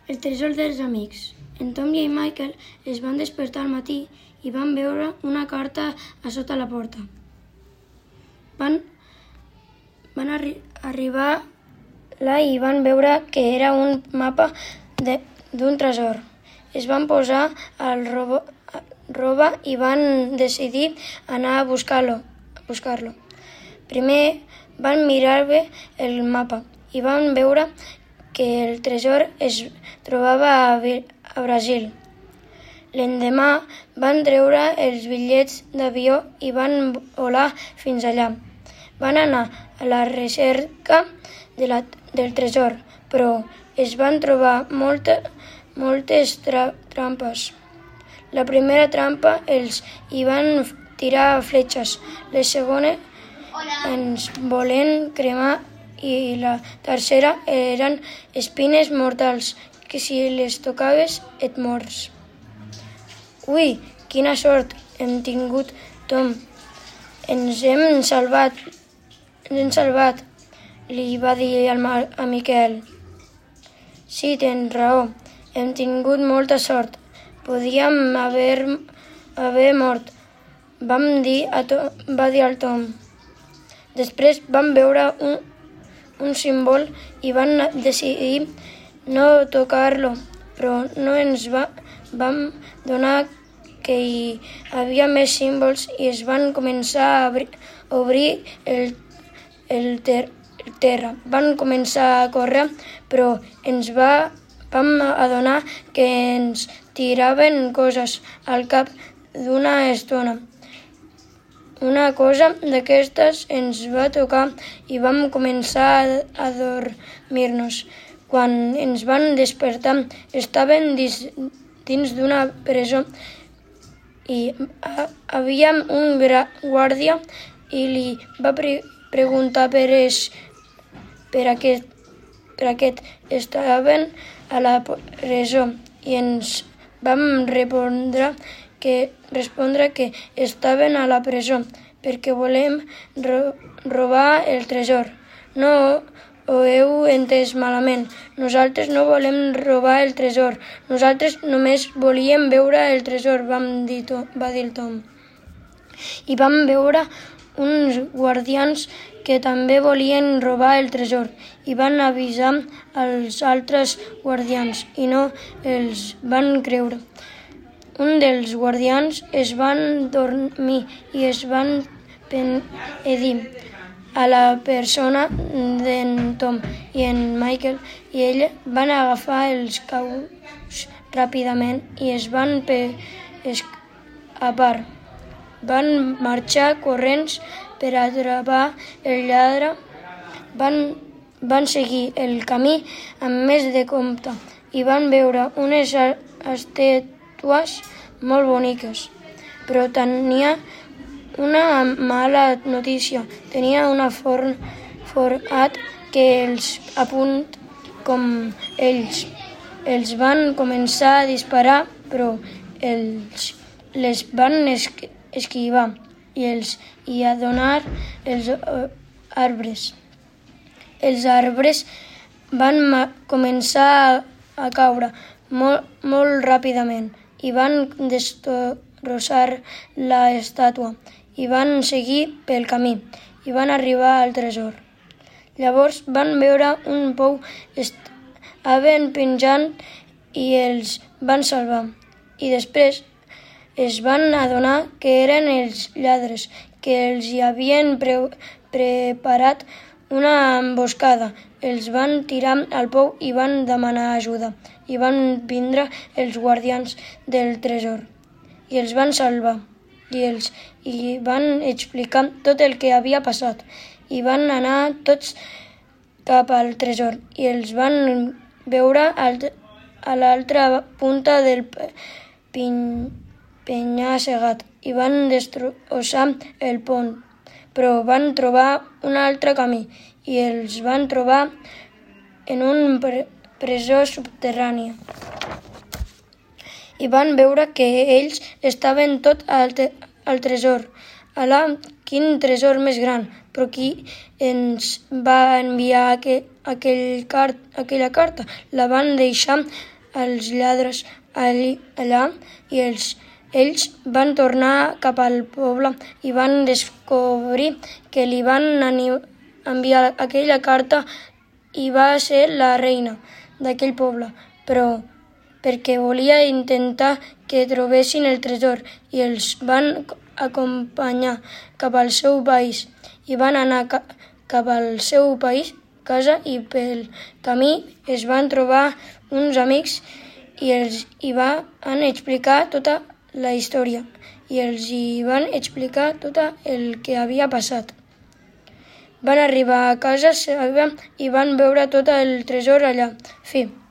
El tresor dels amics. En Tom i en Michael es van despertar al matí i van veure una carta a sota la porta. Van arribar-la i van veure que era un mapa d'un tresor. Es van posar al roba i van decidir anar a buscar-lo. Primer van mirar bé el mapa i van veure que el tresor es trobava a Brasil. L'endemà van treure els bitllets d'avió i van volar fins allà. Van anar a la recerca del tresor, però es van trobar moltes trampes. La primera trampa els hi van tirar fletxes, la segona ens volen cremar i la tercera eren espines mortals que si les tocaves et mors. Ui, quina sort hem tingut, Tom. Ens hem salvat, li va dir a Miquel. Sí, tens raó, hem tingut molta sort. Podíem haver mort, va dir el Tom. Després van veure un símbol i van decidir no tocar-lo, però no ens vam donar que hi havia més símbols i es van començar a obrir el terra. Van començar a córrer, però ens vam adonar que ens tiraven coses al cap d'una estona. Una cosa d'aquestes ens va tocar i vam començar a dormir-nos. Quan ens van despertar, estaven dins d'una presó i havia un guàrdia i li va preguntar per què estaven a la presó i ens vam respondre que estaven a la presó perquè volem robar el tresor. No ho heu entès malament. Nosaltres no volem robar el tresor. Nosaltres només volíem veure el tresor, va dir el Tom. I vam veure uns guardians que també volien robar el tresor i van avisar als altres guardians i no els van creure. Un dels guardians es van dormir i es van pedir a la persona d'en Tom i en Michael i ell van agafar els caus ràpidament i es van escapar. Van marxar corrents per atrapar el lladre. Van seguir el camí amb més de compte i van veure unes estàtues molt boniques, però tenia una mala notícia. Tenia un forat que els apunt com ells. Els van començar a disparar, però ells les van esquivar i els hi a donar els arbres. Els arbres van començar a caure molt ràpidament i van destrossar l'estàtua i van seguir pel camí i van arribar al tresor. Llavors van veure un pou estaven penjant i els van salvar. I després es van adonar que eren els lladres, que els hi havien preparat una emboscada. Els van tirar al pou i van demanar ajuda. I van vindre els guardians del tresor i els van salvar i els hi van explicar tot el que havia passat i van anar tots cap al tresor i els van veure a l'altra punta del penya-segat i van destrossar el pont, però van trobar un altre camí i els van trobar en un presó subterrània. I van veure que ells estaven tot al tresor. Alà, quin tresor més gran! però qui ens va enviar aquella carta? La van deixar els lladres allà i ells van tornar cap al poble i van descobrir que li van enviar aquella carta i va ser la reina d'aquell poble, però perquè volia intentar que trobessin el tresor i els van acompanyar cap al seu país i van anar cap al seu país, casa, i pel camí es van trobar uns amics i els hi van explicar tota la història i els hi van explicar tot el que havia passat. Van arribar a casa seva i van veure tot el tresor allà. Fi.